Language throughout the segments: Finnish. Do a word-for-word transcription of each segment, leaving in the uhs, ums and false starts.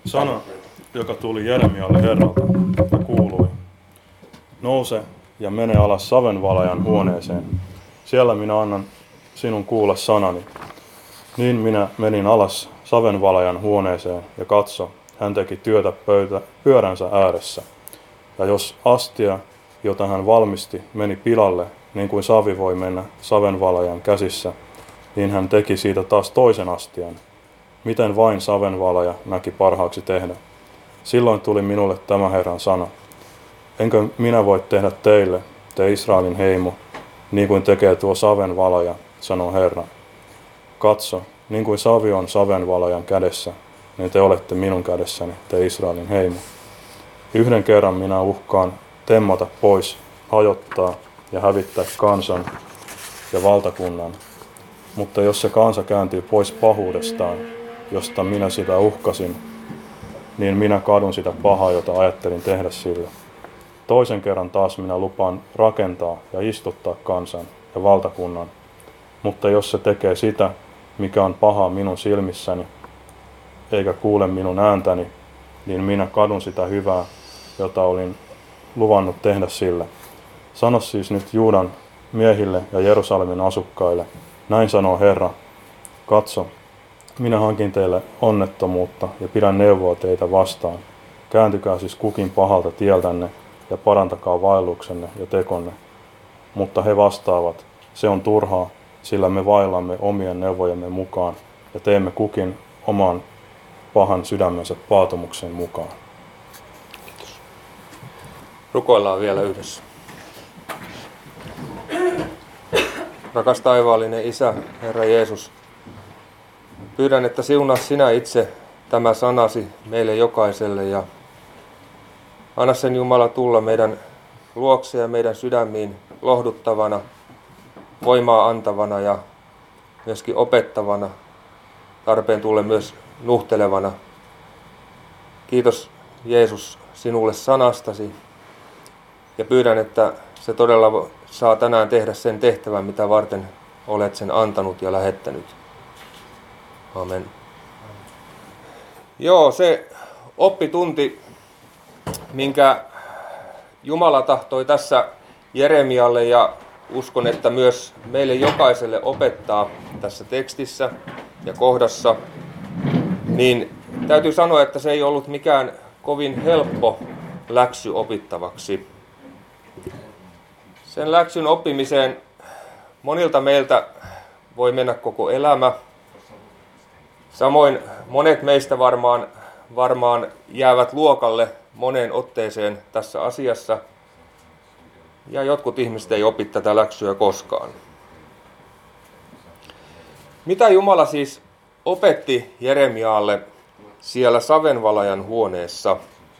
Sana, joka tuli Jeremialle Herralta ja kuului: Nouse ja mene alas savenvalajan huoneeseen. Siellä minä annan sinun kuulla sanani. Niin minä menin alas savenvalajan huoneeseen ja katso, hän teki työtä pöytä, pyöränsä ääressä. Ja jos astia, jota hän valmisti, meni pilalle, niin kuin savi voi mennä savenvalajan käsissä, niin hän teki siitä taas toisen astian. Miten vain savenvalaja näki parhaaksi tehdä. Silloin tuli minulle tämä Herran sana. Enkö minä voi tehdä teille, te Israelin heimo, niin kuin tekee tuo savenvalaja, sanoo Herra. Katso, niin kuin savi on savenvalajan kädessä, niin te olette minun kädessäni, te Israelin heimo. Yhden kerran minä uhkaan temmata pois, hajottaa ja hävittää kansan ja valtakunnan. Mutta jos se kansa kääntyy pois pahuudestaan, josta minä sitä uhkasin, niin minä kadun sitä pahaa, jota ajattelin tehdä sille. Toisen kerran taas minä lupaan rakentaa ja istuttaa kansan ja valtakunnan. Mutta jos se tekee sitä, mikä on pahaa minun silmissäni, eikä kuule minun ääntäni, niin minä kadun sitä hyvää, jota olin luvannut tehdä sille. Sano siis nyt Juudan miehille ja Jerusalemin asukkaille, näin sanoo Herra, katso, minä hankin teille onnettomuutta ja pidän neuvoa teitä vastaan. Kääntykää siis kukin pahalta tieltänne ja parantakaa vaelluksenne ja tekonne. Mutta he vastaavat, se on turhaa, sillä me vaellamme omien neuvojemme mukaan ja teemme kukin oman pahan sydämensä paatumuksen mukaan. Kiitos. Rukoillaan vielä yhdessä. Rakas taivaallinen Isä, Herra Jeesus, pyydän, että siunaa sinä itse tämä sanasi meille jokaiselle ja anna sen Jumala tulla meidän luokse ja meidän sydämiin lohduttavana, voimaa antavana ja myöskin opettavana, tarpeen tulle myös nuhtelevana. Kiitos Jeesus sinulle sanastasi ja pyydän, että se todella saa tänään tehdä sen tehtävän, mitä varten olet sen antanut ja lähettänyt. Amen. Joo, se oppitunti, minkä Jumala tahtoi tässä Jeremialle ja uskon, että myös meille jokaiselle opettaa tässä tekstissä ja kohdassa, niin täytyy sanoa, että se ei ollut mikään kovin helppo läksy opittavaksi. Sen läksyn oppimiseen monilta meiltä voi mennä koko elämä. Samoin monet meistä varmaan, varmaan jäävät luokalle moneen otteeseen tässä asiassa. Ja jotkut ihmiset ei opi tätä läksyä koskaan. Mitä Jumala siis opetti Jeremiaalle siellä savenvalajan huoneessa?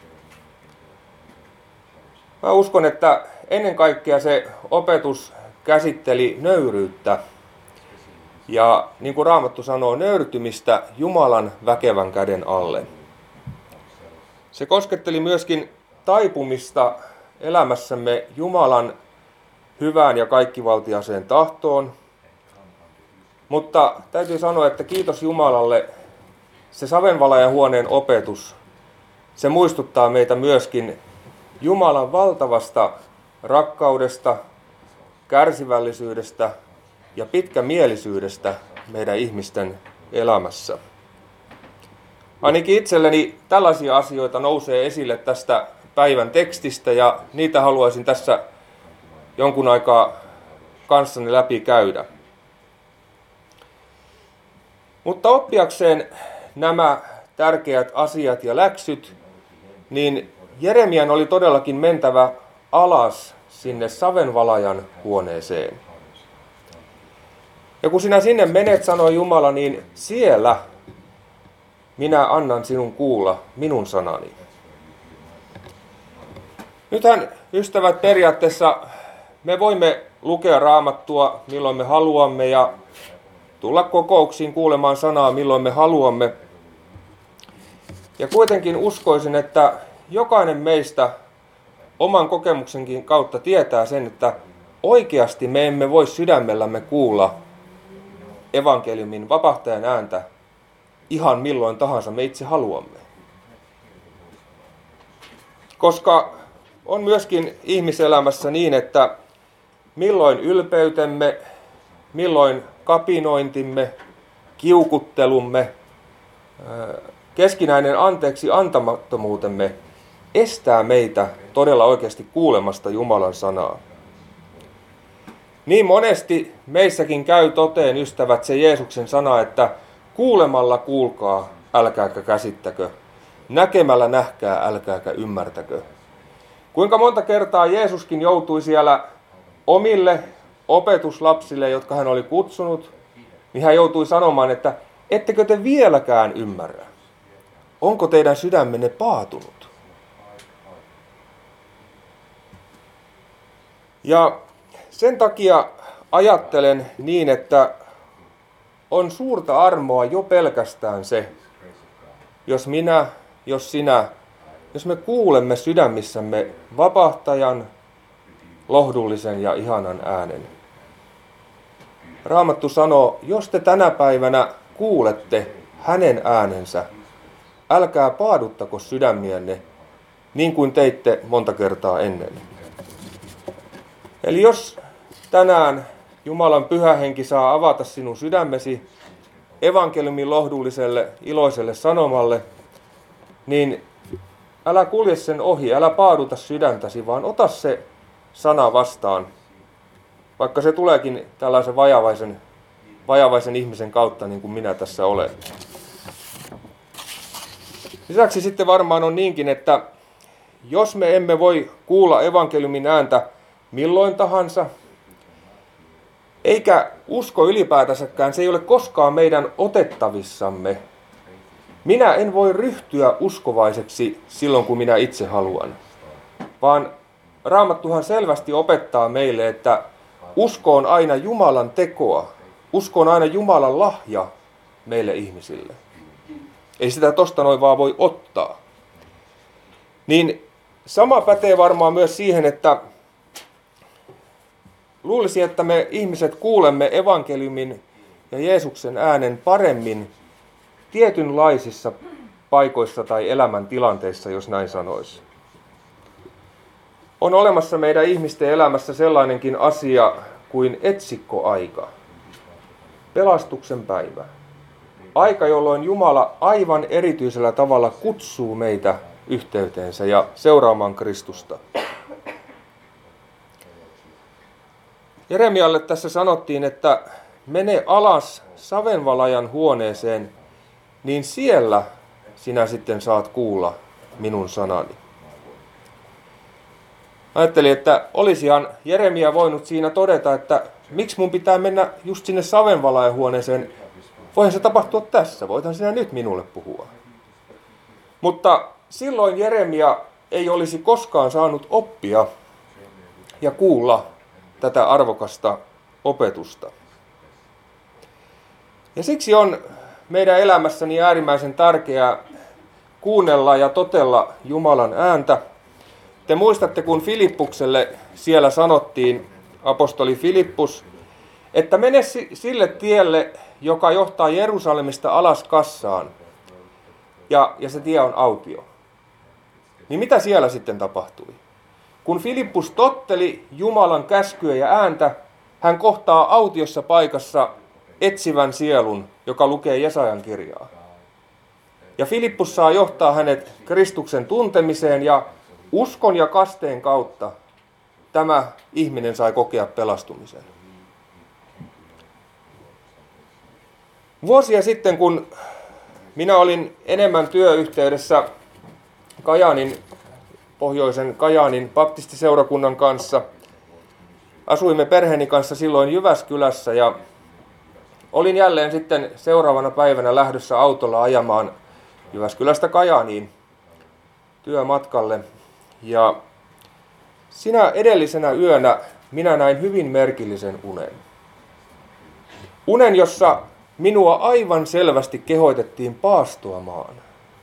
Mä uskon, että ennen kaikkea se opetus käsitteli nöyryyttä. Ja niin kuin Raamattu sanoo, nöyrtymistä Jumalan väkevän käden alle. Se kosketteli myöskin taipumista elämässämme Jumalan hyvään ja kaikkivaltiaseen tahtoon. Mutta täytyy sanoa, että kiitos Jumalalle, se savenvalajan huoneen opetus, se muistuttaa meitä myöskin Jumalan valtavasta rakkaudesta, kärsivällisyydestä ja pitkämielisyydestä meidän ihmisten elämässä. Ainakin itselleni tällaisia asioita nousee esille tästä päivän tekstistä ja niitä haluaisin tässä jonkun aikaa kanssani läpi käydä. Mutta oppiakseen nämä tärkeät asiat ja läksyt, niin Jeremian oli todellakin mentävä alas sinne savenvalajan huoneeseen. Ja kun sinä sinne menet, sanoi Jumala, niin siellä minä annan sinun kuulla minun sanani. Nythän, ystävät, periaatteessa me voimme lukea Raamattua milloin me haluamme ja tulla kokouksiin kuulemaan sanaa milloin me haluamme. Ja kuitenkin uskoisin, että jokainen meistä oman kokemuksenkin kautta tietää sen, että oikeasti me emme voi sydämellämme kuulla evankeliumin vapahtajan ääntä ihan milloin tahansa me itse haluamme. Koska on myöskin ihmiselämässä niin, että milloin ylpeytemme, milloin kapinointimme, kiukuttelumme, keskinäinen anteeksi antamattomuutemme estää meitä todella oikeasti kuulemasta Jumalan sanaa. Niin monesti meissäkin käy toteen, ystävät, se Jeesuksen sana, että kuulemalla kuulkaa, älkääkä käsittäkö, näkemällä nähkää, älkääkä ymmärtäkö. Kuinka monta kertaa Jeesuskin joutui siellä omille opetuslapsille, jotka hän oli kutsunut, niin hän joutui sanomaan, että ettekö te vieläkään ymmärrä? Onko teidän sydämenne paatunut? Ja sen takia ajattelen niin, että on suurta armoa jo pelkästään se, jos minä, jos sinä, jos me kuulemme sydämissämme vapahtajan, lohdullisen ja ihanan äänen. Raamattu sanoo, jos te tänä päivänä kuulette hänen äänensä, älkää paaduttako sydämiänne, niin kuin teitte monta kertaa ennen. Eli jos tänään Jumalan pyhä henki saa avata sinun sydämesi evankeliumin lohdulliselle, iloiselle sanomalle, niin älä kulje sen ohi, älä paaduta sydäntäsi, vaan ota se sana vastaan, vaikka se tuleekin tällaisen vajavaisen, vajavaisen ihmisen kautta, niin kuin minä tässä olen. Lisäksi sitten varmaan on niinkin, että jos me emme voi kuulla evankeliumin ääntä milloin tahansa, eikä usko ylipäätänsäkään, se ei ole koskaan meidän otettavissamme. Minä en voi ryhtyä uskovaiseksi silloin, kun minä itse haluan, vaan Raamattuhan selvästi opettaa meille, että usko on aina Jumalan tekoa, usko on aina Jumalan lahja meille ihmisille. Ei sitä tosta noin vaan voi ottaa. Niin sama pätee varmaan myös siihen, että luulisin, että me ihmiset kuulemme evankeliumin ja Jeesuksen äänen paremmin tietynlaisissa paikoissa tai elämäntilanteissa, jos näin sanoisi. On olemassa meidän ihmisten elämässä sellainenkin asia kuin etsikkoaika, pelastuksen päivä. Aika, jolloin Jumala aivan erityisellä tavalla kutsuu meitä yhteyteensä ja seuraamaan Kristusta. Jeremialle tässä sanottiin, että mene alas savenvalajan huoneeseen, niin siellä sinä sitten saat kuulla minun sanani. Ajattelin, että olisihan Jeremia voinut siinä todeta, että miksi mun pitää mennä just sinne savenvalajan huoneeseen. Voihan se tapahtua tässä, voithan sinä nyt minulle puhua. Mutta silloin Jeremia ei olisi koskaan saanut oppia ja kuulla tätä arvokasta opetusta. Ja siksi on meidän elämässäni äärimmäisen tärkeää kuunnella ja totella Jumalan ääntä. Te muistatte, kun Filippukselle siellä sanottiin, apostoli Filippus, että mene sille tielle, joka johtaa Jerusalemista alas Kassaan, ja, ja se tie on autio. Niin mitä siellä sitten tapahtui? Kun Filippus totteli Jumalan käskyä ja ääntä, hän kohtaa autiossa paikassa etsivän sielun, joka lukee Jesajan kirjaa. Ja Filippus saa johtaa hänet Kristuksen tuntemiseen, ja uskon ja kasteen kautta tämä ihminen sai kokea pelastumisen. Vuosia sitten, kun minä olin enemmän työyhteydessä Kajaanin, pohjoisen Kajaanin baptistiseurakunnan kanssa, asuimme perheeni kanssa silloin Jyväskylässä ja olin jälleen sitten seuraavana päivänä lähdössä autolla ajamaan Jyväskylästä Kajaaniin työmatkalle. Ja sinä edellisenä yönä minä näin hyvin merkillisen unen. Unen, jossa minua aivan selvästi kehoitettiin paastoamaan.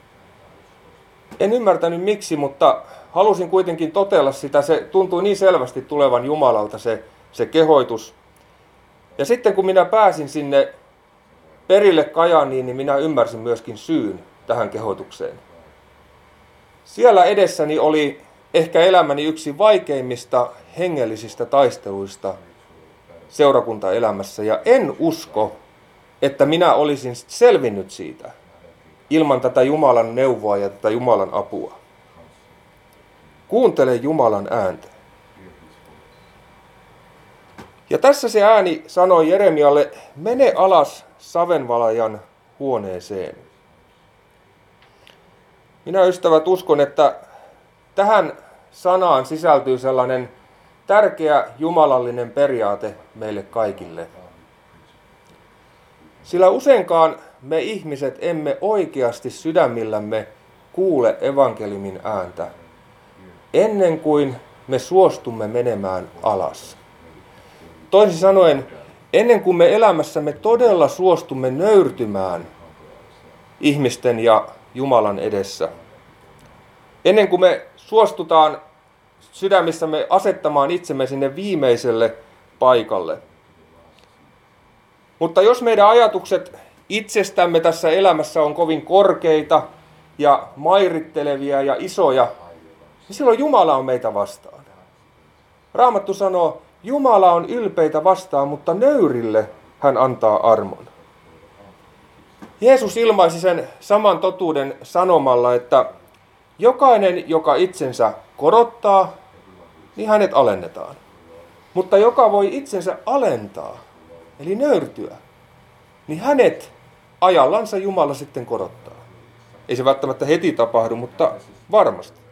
En ymmärtänyt miksi, mutta halusin kuitenkin totella sitä. Se tuntui niin selvästi tulevan Jumalalta se, se kehoitus. Ja sitten kun minä pääsin sinne perille Kajaaniin, niin minä ymmärsin myöskin syyn tähän kehotukseen. Siellä edessäni oli ehkä elämäni yksi vaikeimmista hengellisistä taisteluista seurakuntaelämässä. Ja en usko, että minä olisin selvinnyt siitä ilman tätä Jumalan neuvoa ja tätä Jumalan apua. Kuuntele Jumalan ääntä. Ja tässä se ääni sanoi Jeremialle, mene alas savenvalajan huoneeseen. Minä, ystävät, uskon, että tähän sanaan sisältyy sellainen tärkeä jumalallinen periaate meille kaikille. Sillä useinkaan me ihmiset emme oikeasti sydämillämme kuule evankeliumin ääntä, ennen kuin me suostumme menemään alas. Toisin sanoen, ennen kuin me elämässämme todella suostumme nöyrtymään ihmisten ja Jumalan edessä. Ennen kuin me suostutaan sydämissämme asettamaan itsemme sinne viimeiselle paikalle. Mutta jos meidän ajatukset itsestämme tässä elämässä on kovin korkeita ja mairittelevia ja isoja, niin silloin Jumala on meitä vastaan. Raamattu sanoo, Jumala on ylpeitä vastaan, mutta nöyrille hän antaa armon. Jeesus ilmaisi sen saman totuuden sanomalla, että jokainen, joka itsensä korottaa, niin hänet alennetaan. Mutta joka voi itsensä alentaa, eli nöyrtyä, niin hänet ajallansa Jumala sitten korottaa. Ei se välttämättä heti tapahdu, mutta varmasti.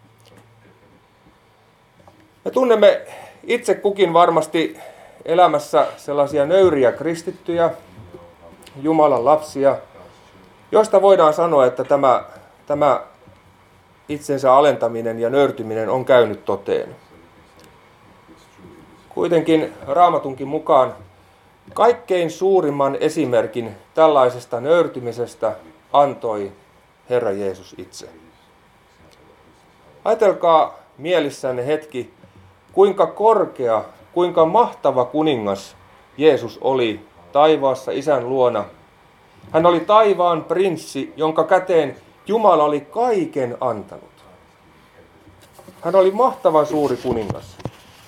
Me tunnemme itse kukin varmasti elämässä sellaisia nöyriä kristittyjä, Jumalan lapsia, joista voidaan sanoa, että tämä, tämä itsensä alentaminen ja nöyrtyminen on käynyt toteen. Kuitenkin Raamatunkin mukaan kaikkein suurimman esimerkin tällaisesta nöyrtymisestä antoi Herra Jeesus itse. Ajatelkaa mielissänne hetki, kuinka korkea, kuinka mahtava kuningas Jeesus oli taivaassa Isän luona. Hän oli taivaan prinssi, jonka käteen Jumala oli kaiken antanut. Hän oli mahtavan suuri kuningas.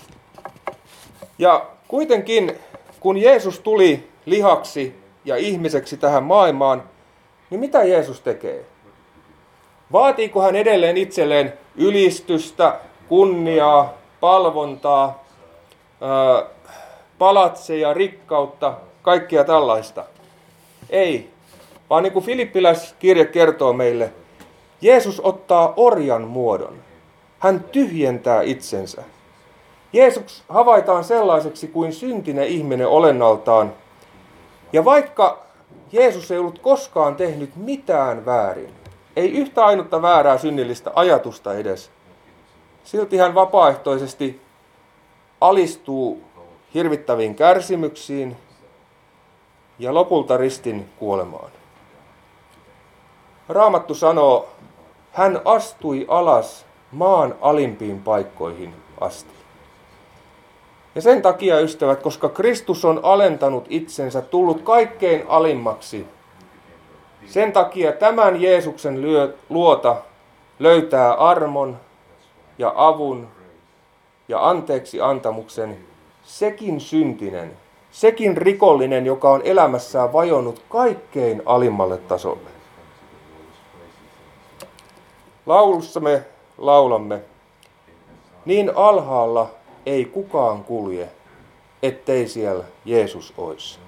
Ja kuitenkin, kun Jeesus tuli lihaksi ja ihmiseksi tähän maailmaan, niin mitä Jeesus tekee? Vaatiiko hän edelleen itselleen ylistystä, kunniaa, palvontaa, ää, palatseja, rikkautta, kaikkea tällaista? Ei, vaan niin kuin Filippiläiskirje kertoo meille, Jeesus ottaa orjan muodon. Hän tyhjentää itsensä. Jeesus havaitaan sellaiseksi kuin syntinen ihminen olennaltaan. Ja vaikka Jeesus ei ollut koskaan tehnyt mitään väärin, ei yhtä ainutta väärää synnillistä ajatusta edes, silti hän vapaaehtoisesti alistuu hirvittäviin kärsimyksiin ja lopulta ristin kuolemaan. Raamattu sanoo, hän astui alas maan alimpiin paikkoihin asti. Ja sen takia, ystävät, koska Kristus on alentanut itsensä, tullut kaikkein alimmaksi, sen takia tämän Jeesuksen luota löytää armon ja avun ja anteeksi antamuksen sekin syntinen, sekin rikollinen, joka on elämässään vajonnut kaikkein alimmalle tasolle. Laulussa me laulamme, niin alhaalla ei kukaan kulje, ettei siellä Jeesus olisi.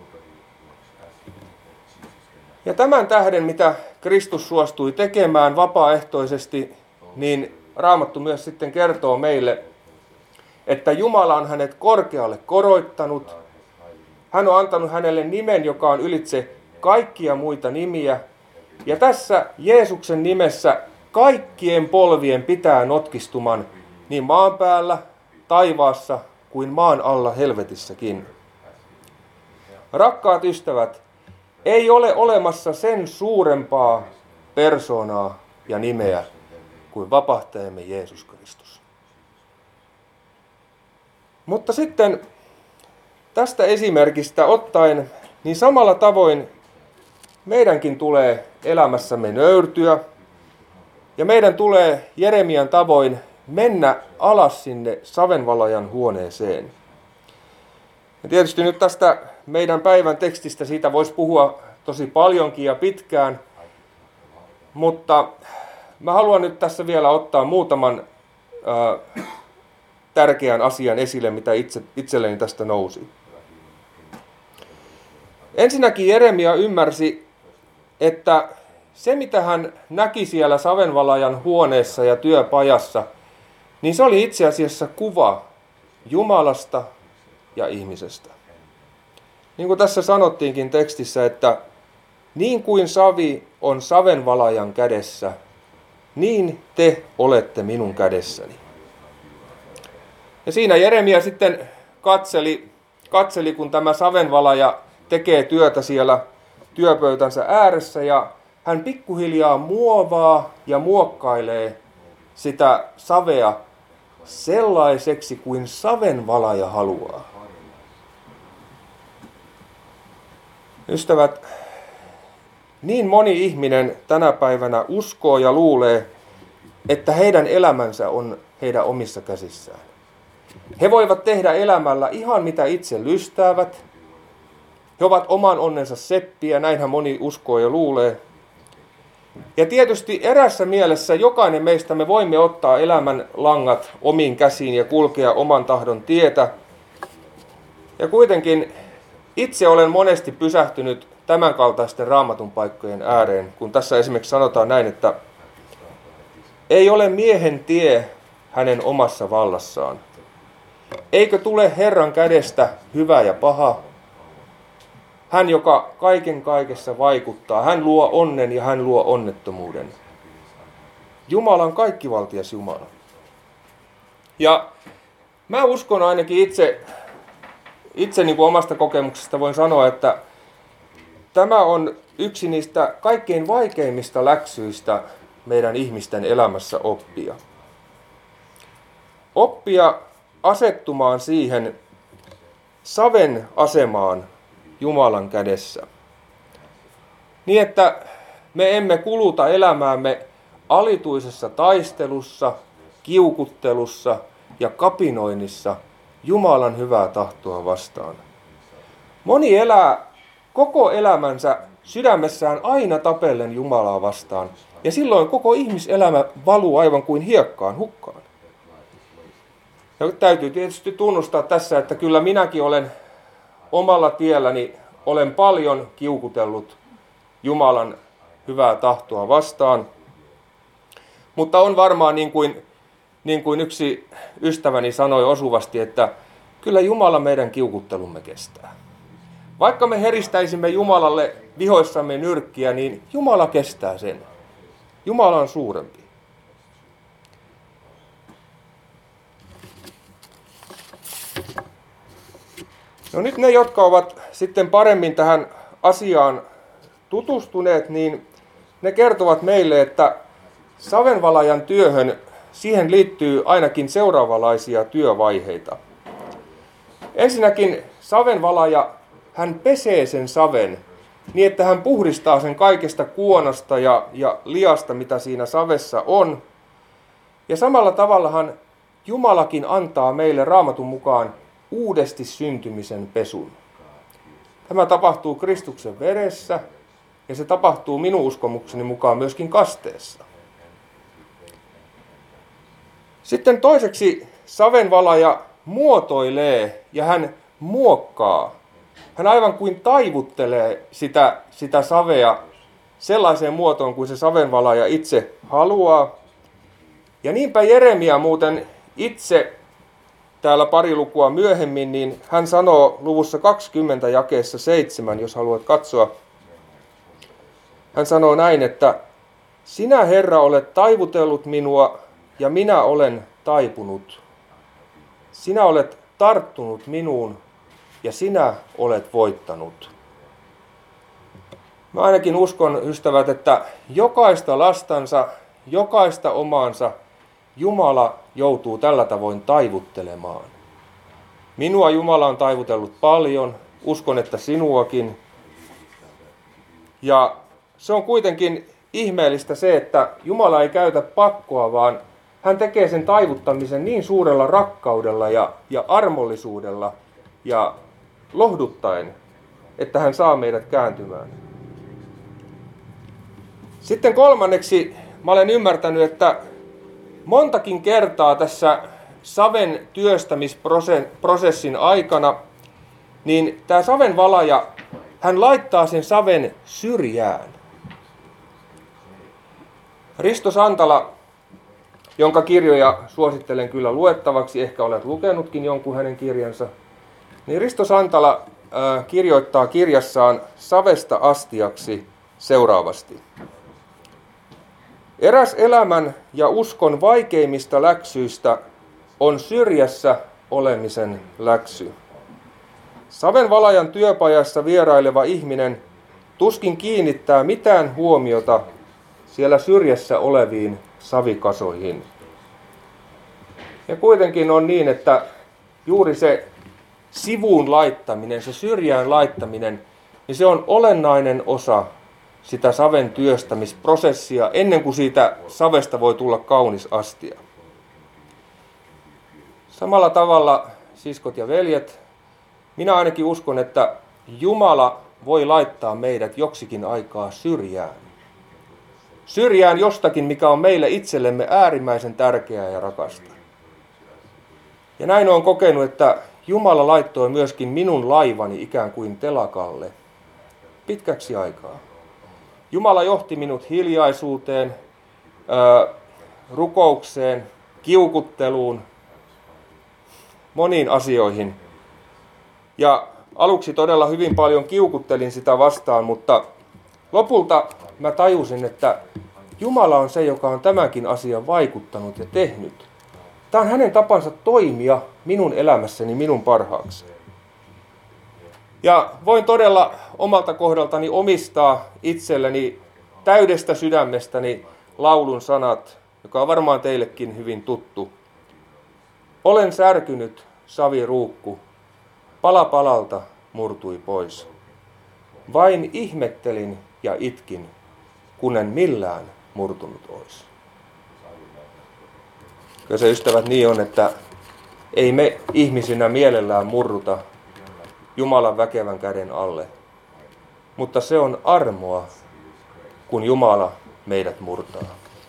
Ja tämän tähden, mitä Kristus suostui tekemään vapaaehtoisesti, niin Raamattu myös sitten kertoo meille, että Jumala on hänet korkealle koroittanut. Hän on antanut hänelle nimen, joka on ylitse kaikkia muita nimiä. Ja tässä Jeesuksen nimessä kaikkien polvien pitää notkistuman niin maan päällä, taivaassa kuin maan alla helvetissäkin. Rakkaat ystävät, ei ole olemassa sen suurempaa persoonaa ja nimeä kuin vapahtajamme Jeesus Kristus. Mutta sitten tästä esimerkistä ottaen, niin samalla tavoin meidänkin tulee elämässämme nöyrtyä, ja meidän tulee Jeremian tavoin mennä alas sinne savenvalajan huoneeseen. Ja tietysti nyt tästä meidän päivän tekstistä siitä voisi puhua tosi paljonkin ja pitkään, mutta mä haluan nyt tässä vielä ottaa muutaman ää, tärkeän asian esille, mitä itse, itselleni tästä nousi. Ensinnäkin Jeremia ymmärsi, että se mitä hän näki siellä savenvalajan huoneessa ja työpajassa, niin se oli itse asiassa kuva Jumalasta ja ihmisestä. Niin kuin tässä sanottiinkin tekstissä, että niin kuin savi on savenvalajan kädessä, niin te olette minun kädessäni. Ja siinä Jeremia sitten katseli, katseli kun tämä savenvalaja tekee työtä siellä työpöytänsä ääressä ja hän pikkuhiljaa muovaa ja muokkailee sitä savea sellaiseksi kuin savenvalaja haluaa. Ystävät, niin moni ihminen tänä päivänä uskoo ja luulee, että heidän elämänsä on heidän omissa käsissään. He voivat tehdä elämällä ihan mitä itse lystäävät. He ovat oman onnensa seppiä, näinhän moni uskoo ja luulee. Ja tietysti erässä mielessä jokainen meistä me voimme ottaa elämän langat omiin käsiin ja kulkea oman tahdon tietä. Ja kuitenkin itse olen monesti pysähtynyt tämän kaltaisten raamatun paikkojen ääreen, kun tässä esimerkiksi sanotaan näin, että ei ole miehen tie hänen omassa vallassaan. Eikö tule Herran kädestä hyvä ja paha? Hän, joka kaiken kaikessa vaikuttaa, hän luo onnen ja hän luo onnettomuuden. Jumala on kaikkivaltias Jumala. Ja mä uskon ainakin itse, itse niin kuin omasta kokemuksesta voin sanoa, että tämä on yksi niistä kaikkein vaikeimmista läksyistä meidän ihmisten elämässä oppia. Oppia asettumaan siihen saven asemaan Jumalan kädessä. Niin, että me emme kuluta elämäämme alituisessa taistelussa, kiukuttelussa ja kapinoinnissa Jumalan hyvää tahtoa vastaan. Moni elää koko elämänsä sydämessään aina tapellen Jumalaa vastaan, ja silloin koko ihmiselämä valuu aivan kuin hiekkaan hukkaan. Ja täytyy tietysti tunnustaa tässä, että kyllä minäkin olen omalla tielläni olen paljon kiukutellut Jumalan hyvää tahtoa vastaan. Mutta on varmaan niin kuin, niin kuin yksi ystäväni sanoi osuvasti, että kyllä Jumala meidän kiukuttelumme kestää. Vaikka me heristäisimme Jumalalle vihoissamme nyrkkiä, niin Jumala kestää sen. Jumala on suurempi. No nyt ne, jotka ovat sitten paremmin tähän asiaan tutustuneet, niin ne kertovat meille, että savenvalajan työhön, siihen liittyy ainakin seuraavanlaisia työvaiheita. Ensinnäkin savenvalaja, hän pesee sen saven niin, että hän puhdistaa sen kaikesta kuonasta ja, ja liasta, mitä siinä savessa on. Ja samalla tavallahan Jumalakin antaa meille Raamatun mukaan uudesti syntymisen pesun. Tämä tapahtuu Kristuksen veressä ja se tapahtuu minun uskomukseni mukaan myöskin kasteessa. Sitten toiseksi savenvalaja muotoilee ja hän muokkaa. Hän aivan kuin taivuttelee sitä, sitä savea sellaiseen muotoon kuin se savenvalaja itse haluaa. Ja niinpä Jeremia muuten itse täällä pari lukua myöhemmin, niin hän sanoo luvussa kaksikymmentä jakeessa seitsemän, jos haluat katsoa. Hän sanoo näin, että sinä Herra olet taivutellut minua ja minä olen taipunut. Sinä olet tarttunut minuun ja sinä olet voittanut. Mä ainakin uskon, ystävät, että jokaista lastansa, jokaista omaansa Jumala joutuu tällä tavoin taivuttelemaan. Minua Jumala on taivutellut paljon, uskon, että sinuakin. Ja se on kuitenkin ihmeellistä se, että Jumala ei käytä pakkoa, vaan hän tekee sen taivuttamisen niin suurella rakkaudella ja, ja armollisuudella ja lohduttaen, että hän saa meidät kääntymään. Sitten kolmanneksi mä olen ymmärtänyt, että montakin kertaa tässä saven työstämisprosessin aikana, niin tämä savenvalaja, hän laittaa sen saven syrjään. Risto Santala, jonka kirjoja suosittelen kyllä luettavaksi, ehkä olet lukenutkin jonkun hänen kirjansa, niin Risto Santala äh, kirjoittaa kirjassaan Savesta astiaksi seuraavasti. Eräs elämän ja uskon vaikeimmista läksyistä on syrjässä olemisen läksy. Savenvalajan työpajassa vieraileva ihminen tuskin kiinnittää mitään huomiota siellä syrjässä oleviin savikasoihin. Ja kuitenkin on niin, että juuri se sivuun laittaminen, se syrjään laittaminen, niin se on olennainen osa sitä saven työstämisprosessia ennen kuin siitä savesta voi tulla kaunis astia. Samalla tavalla, siskot ja veljet, minä ainakin uskon, että Jumala voi laittaa meidät joksikin aikaa syrjään. Syrjään jostakin, mikä on meille itsellemme äärimmäisen tärkeää ja rakasta. Ja näin olen kokenut, että Jumala laittoi myöskin minun laivani ikään kuin telakalle pitkäksi aikaa. Jumala johti minut hiljaisuuteen, ää, rukoukseen, kiukutteluun, moniin asioihin. Ja aluksi todella hyvin paljon kiukuttelin sitä vastaan, mutta lopulta mä tajusin, että Jumala on se, joka on tämänkin asian vaikuttanut ja tehnyt. Tämä on hänen tapansa toimia minun elämässäni minun parhaaksi. Ja voin todella omalta kohdaltani omistaa itselleni täydestä sydämestäni laulun sanat, joka on varmaan teillekin hyvin tuttu. Olen särkynyt saviruukku, pala palalta murtui pois. Vain ihmettelin ja itkin, kun en millään murtunut ois. Kyllä se, ystävät, niin on, että ei me ihmisinä mielellään murruta Jumalan väkevän käden alle. Mutta se on armoa, kun Jumala meidät murtaa.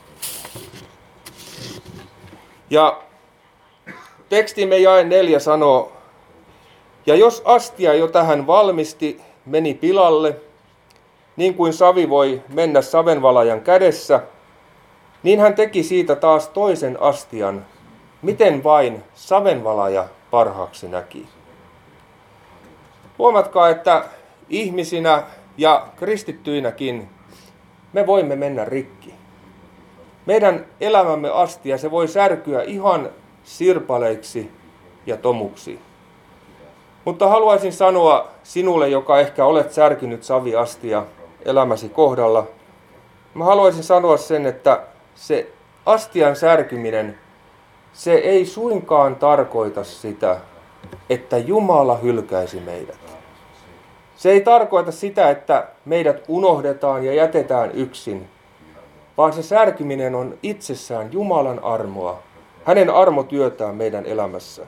Ja tekstimme jae neljä sanoo, ja jos astia jo tähän valmisti meni pilalle, niin kuin savi voi mennä savenvalajan kädessä, niin hän teki siitä taas toisen astian, miten vain savenvalaja parhaaksi näki. Huomatkaa, että ihmisinä ja kristittyinäkin me voimme mennä rikki. Meidän elämämme astia, se voi särkyä ihan sirpaleiksi ja tomuksi. Mutta haluaisin sanoa sinulle, joka ehkä olet särkynyt saviastia elämäsi kohdalla, mä haluaisin sanoa sen, että se astian särkyminen, se ei suinkaan tarkoita sitä, että Jumala hylkäisi meidät. Se ei tarkoita sitä, että meidät unohdetaan ja jätetään yksin, vaan se särkyminen on itsessään Jumalan armoa, hänen armotyötään meidän elämässä.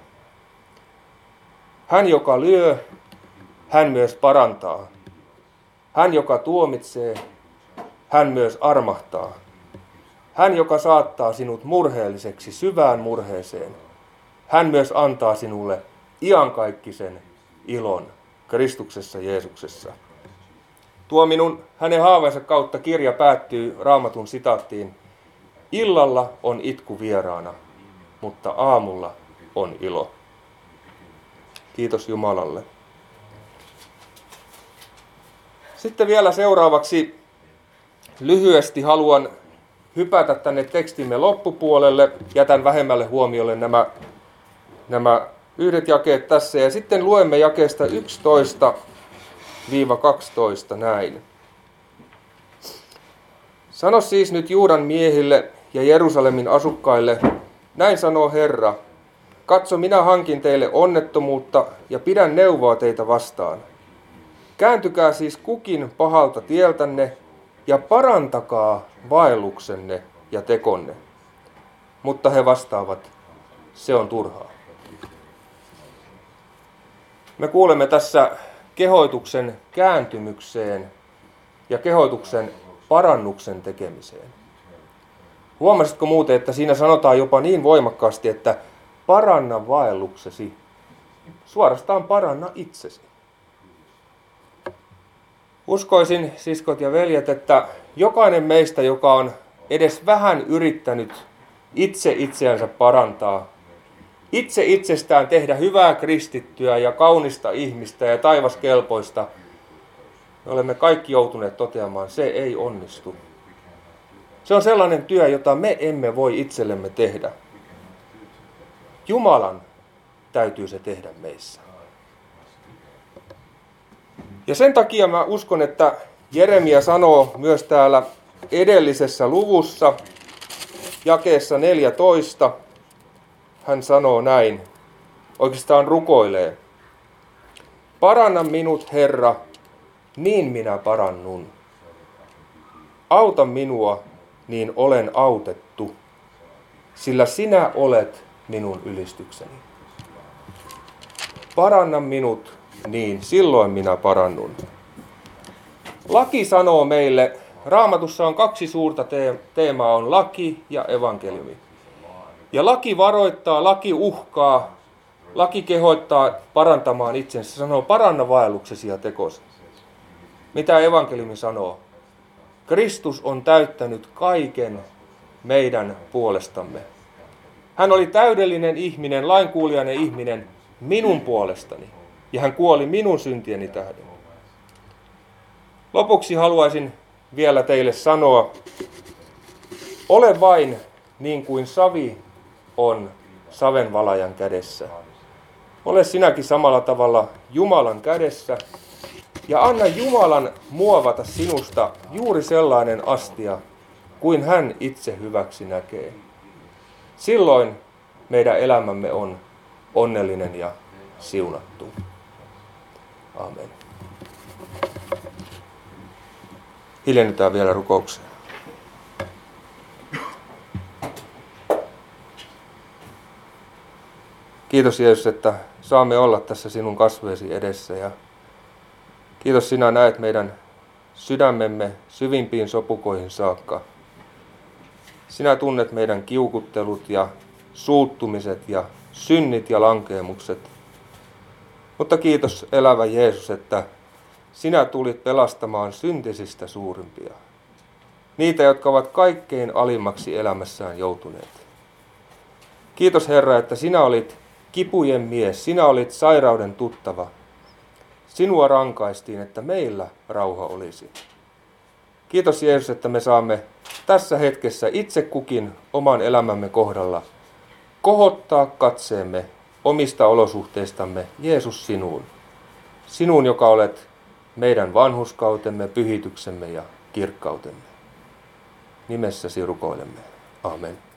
Hän, joka lyö, hän myös parantaa. Hän, joka tuomitsee, hän myös armahtaa. Hän, joka saattaa sinut murheelliseksi syvään murheeseen, hän myös antaa sinulle iankaikkisen ilon Kristuksessa Jeesuksessa. Tuo minun hänen haavansa kautta kirja päättyy Raamatun sitaattiin. Illalla on itku vieraana, mutta aamulla on ilo. Kiitos Jumalalle. Sitten vielä seuraavaksi lyhyesti haluan hypätä tänne tekstimme loppupuolelle. Jätän vähemmälle huomiolle nämä, nämä yhdet jakeet tässä. Ja sitten luemme jakeesta yksitoista kaksitoista näin. Sano siis nyt Juudan miehille ja Jerusalemin asukkaille, näin sanoo Herra, katso, minä hankin teille onnettomuutta ja pidän neuvoa teitä vastaan. Kääntykää siis kukin pahalta tieltänne ja parantakaa vaelluksenne ja tekonne. mutta he vastaavat, se on turhaa. Me kuulemme tässä kehoituksen kääntymykseen ja kehoituksen parannuksen tekemiseen. Huomasitko muuten, että siinä sanotaan jopa niin voimakkaasti, että paranna vaelluksesi, suorastaan paranna itsesi. Uskoisin, siskot ja veljet, että jokainen meistä, joka on edes vähän yrittänyt itse itseänsä parantaa, itse itsestään tehdä hyvää kristittyä ja kaunista ihmistä ja taivaskelpoista, me olemme kaikki joutuneet toteamaan, se ei onnistu. Se on sellainen työ, jota me emme voi itsellemme tehdä. Jumalan täytyy se tehdä meissä. Ja sen takia mä uskon, että Jeremia sanoo myös täällä edellisessä luvussa, jakeessa neljätoista, hän sanoo näin, oikeastaan rukoilee. Paranna minut, Herra, niin minä parannun. Auta minua, niin olen autettu, sillä sinä olet minun ylistykseni. Paranna minut, niin silloin minä parannun. Laki sanoo meille, Raamatussa on kaksi suurta teemaa, on laki ja evankeliumi. Ja laki varoittaa, laki uhkaa, laki kehoittaa parantamaan itsensä. Se sanoo, paranna vaelluksesi ja tekosi. Mitä evankeliumi sanoo? Kristus on täyttänyt kaiken meidän puolestamme. Hän oli täydellinen ihminen, lainkuulijainen ihminen minun puolestani. Ja hän kuoli minun syntieni tähden. Lopuksi haluaisin vielä teille sanoa, ole vain niin kuin savi on savenvalajan kädessä. Ole sinäkin samalla tavalla Jumalan kädessä ja anna Jumalan muovata sinusta juuri sellainen astia, kuin hän itse hyväksi näkee. Silloin meidän elämämme on onnellinen ja siunattu. Amen. Hiljennytään vielä rukoukseen. Kiitos Jeesus, että saamme olla tässä sinun kasvoesi edessä ja kiitos sinä näet meidän sydämemme syvimpiin sopukoihin saakka. Sinä tunnet meidän kiukuttelut ja suuttumiset ja synnit ja lankeemukset. Mutta kiitos elävä Jeesus, että sinä tulit pelastamaan syntisistä suurimpia. Niitä, jotka ovat kaikkein alimmaksi elämässään joutuneet. Kiitos Herra, että sinä olit kipujen mies, sinä olit sairauden tuttava. Sinua rankaistiin, että meillä rauha olisi. Kiitos Jeesus, että me saamme tässä hetkessä itse kukin oman elämämme kohdalla kohottaa katseemme omista olosuhteistamme Jeesus sinuun. Sinuun, joka olet meidän vanhurskautemme, pyhityksemme ja kirkkautemme. Nimessäsi rukoilemme. Amen.